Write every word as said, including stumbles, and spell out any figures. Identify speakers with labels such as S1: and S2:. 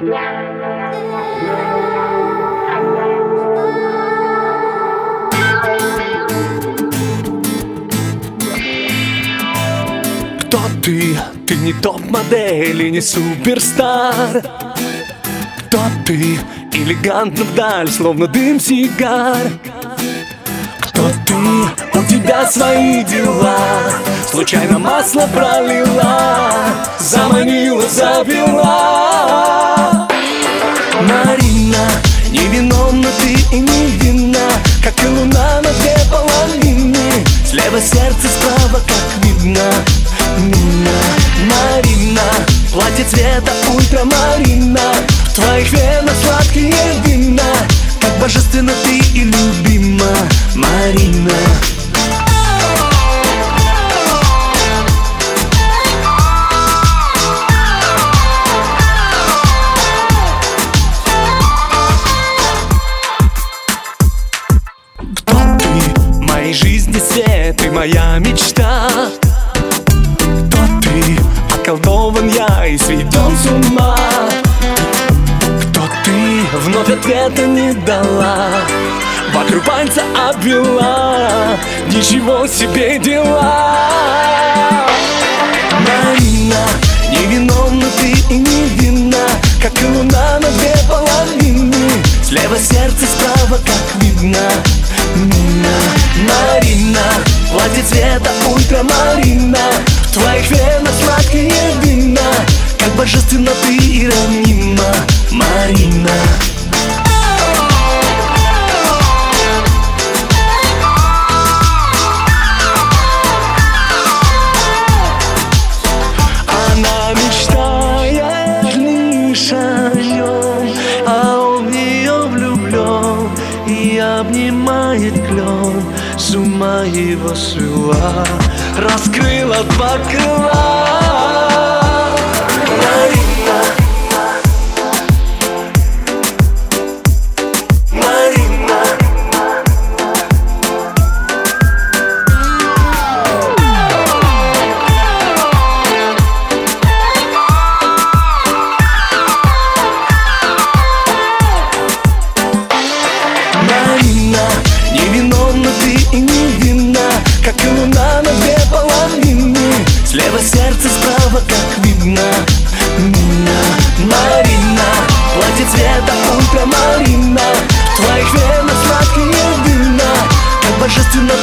S1: Кто ты? Ты не топ-модель и не суперстар. Кто ты? Элегантно вдаль, словно дым сигар. Кто ты? У тебя свои дела. Случайно масло пролила, заманила, завела. Марина, невиновна ты и невинна, как и луна на две половины. Слева сердце, справа, как видно, мина. Марина, платье цвета ультрамарина, в твоих венах сладкие вина, как божественно ты и любима, Марина. Кто ты? Моей жизни свет, ты моя мечта. Кто ты? Околдован я и сведен с ума. Кто ты? Вновь ответа не дала, вокруг пальца обвела, ничего себе дела. Марина, невиновна ты и невинна, как и луна на две половины. Слева сердце, справа, как видно, мина. Марина, платье цвета ультрамарина, в твоих венах сладкие вина, как божественно ты и ранима, Марина. Она мечтает лишь о нем, а он в нее влюблен и обнимает клен. С ума его свела, раскрыла два крыла. Марина, Марина. Марина, невиновна ты и невинна, как и луна на две половины. Слева сердце, справа, как видно, мина. Марина, платье цвета ультрамарина, в твоих венах сладкие вина, как божественно